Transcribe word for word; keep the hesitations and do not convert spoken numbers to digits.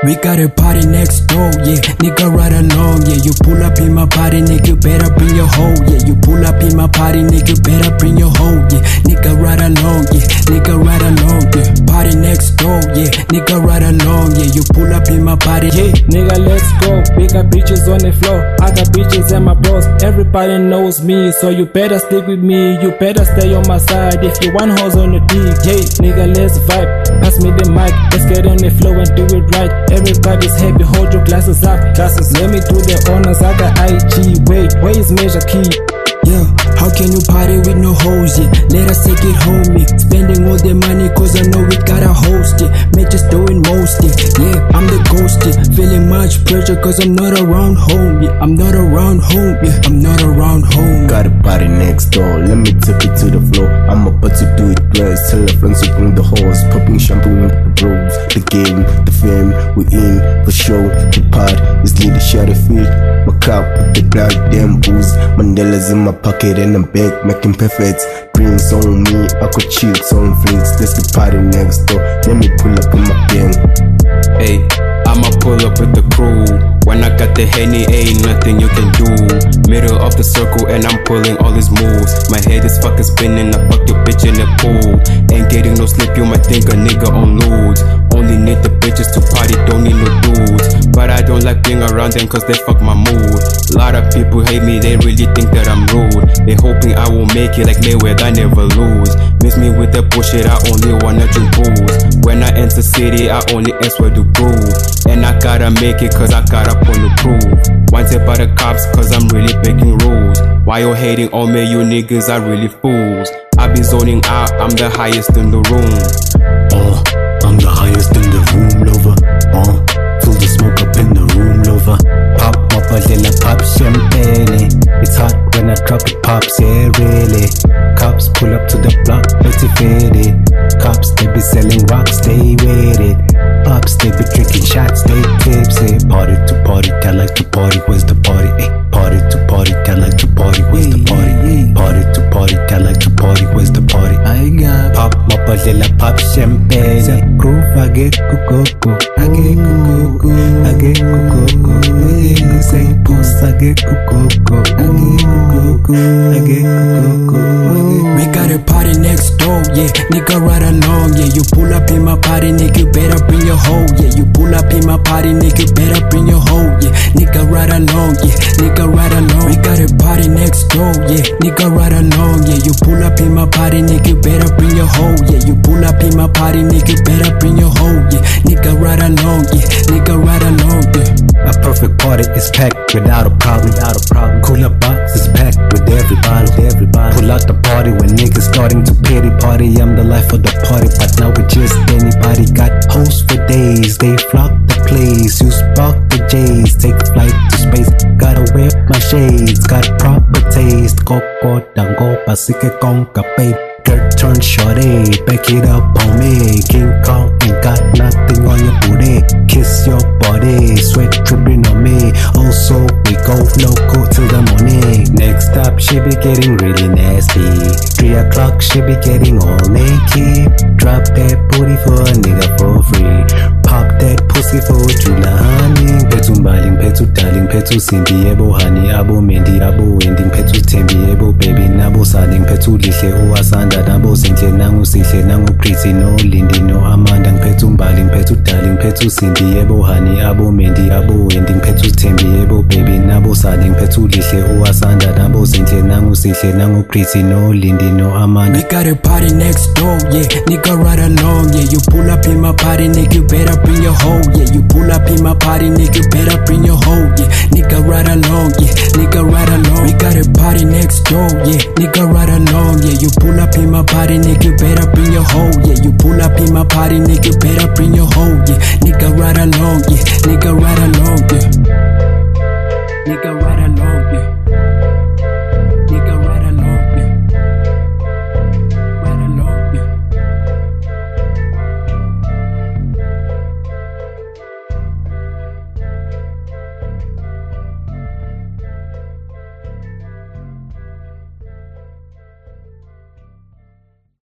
We got a party next door, yeah, nigga right along, yeah. You pull up in my party, nigga, you better bring your hoe, yeah. You pull up in my party, nigga, you better bring your hoe, yeah. Nigga right along, yeah, nigga right along, yeah. Party next door, yeah, nigga right along, yeah. You pull up in my party, yeah. Nigga, let's go. We got bitches on the floor, I got bitches and my bros. Everybody knows me, so you better stick with me. You better stay on my side if you want hoes on the dick, yeah. Nigga, let's vibe. Pass me the mic, let's get on the flow and do it right. Everybody's happy, hold your glasses up. Glasses, let me do the honors, I got I G. Wait, where is Measure Key? Yeah, how can you party with no hoes, yeah? Let us take it home, yeah. Spending all the money cause I know we gotta host it, yeah. Man just doing most, yeah. Yeah, I'm the ghost, yeah. Feeling much pressure cause I'm not around home, yeah. I'm not around home, yeah. I'm not around home. Got a party next door, let me take it to the floor. I'm about to do it twice, tell her friends to bring the horse. Popping champagne with the bros, the game, the fame, we in for show. The part is lit, shot a feet. My cup with the goddamn booze. Mandela's in my pocket and I'm back making perfects. Drinks on me, I could chicks on flinks. That's the party next door, let me pull up in my gang. Hey, I'ma pull up with the crew. When I got the Henny, ain't nothing you can do. Middle of the circle and I'm pulling all these moves. My head is fucking spinning, I fuck your bitch in the pool. Ain't getting no sleep, you might think a nigga on loads. Only need the bitches to party, don't need no dudes. But I don't like being around them cause they fuck my mood. A lot of people hate me, they really think that I'm rude. They hoping I will make it like Mayweather, I never lose. Miss me with the bullshit, I only wanna drink booze. When I enter city, I only ask where to groove. And I gotta make it cause I got up on the prove. Wanted by the cops cause I'm really breaking rules. Why you hating on me, you niggas are really fools. I be zoning out, I'm the highest in the room. Uh, I'm the highest in the room, lover. Uh, fill the smoke up in the room, lover. Pop, pop a little pop champagne. It's hot when I drop it, pops, yeah, really. Cops pull up to the block, pretty faded. Cops, they be selling rocks, stay with it. Pops, they be drinking shots, stay tipsy. Party to party, I like to party, where's the party? Ay, party to party, I like to party, where's the party? Party to party, I like to party, where's the party? I got pop, pop a little pop champagne. Groove, I get cuckoo, I get cuckoo, I get cuckoo, I get say puss, I get cuckoo, I get cuckoo, I get cuckoo. We got a party next door, yeah, nigga right along, yeah. You pull up in my party, nigga, you better bring your hoe, yeah. You pull up in my party, nigga, you better bring your hoe, yeah. Nigga right along, yeah, nigga right along. We got a party next door, yeah, nigga right along, yeah. You pull up in my party, nigga, you better bring your hoe, yeah. You pull up in my party, nigga, you better bring your hoe, yeah. Nigga right along, yeah, nigga right along, yeah. A perfect party is packed without a problem, without a problem. Cooler box is packed with every bottle, every bottle. Pull out the party when niggas starting to pity party. I'm the life of the party, but now we just anybody. Got hosts for days, they flock the place. You spark the J's, take flight to space. Gotta wear my shades, got proper taste. Coco dango, pasike conca, babe. Dirt turn shorty, back it up on me. King Kong ain't got nothing on your booty. Kiss your body, sweat dripping on me. Also, we go loco till the morning. Next up, she be getting really nasty. Three o'clock, she be getting all naked. Drop that booty for a nigga for free. Pop that pussy for Jula honey. Petu mbaling, petu darling, petu simbi ebo honey. Abo mendi, abo ending, petu tembi ebo baby. Nabo sanding, petu lihle uasanda. Nabo sinhle nangu sihle nangu pretty. No Lindy, no Amanda. Petu mbaling, petu darling, petu simbi ebo honey. Abo mendi, abo ending, petu tembi ebo baby. Nabo sanding, petu lihle uasanda. Nabo sinhle nangu sihle nangu pretty. No Lindy, no Amanda. We got a party next door, yeah, nigga right along, yeah. You pull up in my party, nigga, you better bring your hoe, yeah. You pull up in my party, nigga, you better bring your hoe, yeah. Nigga right along, yeah, nigga right along. We got a party next door, yeah, nigga right along, yeah. You pull up in my party, nigga, you better bring your hoe, yeah. You pull up in my party, nigga, you better bring your hoe, yeah. Nigga right along, yeah, nigga right along, yeah. Nigga right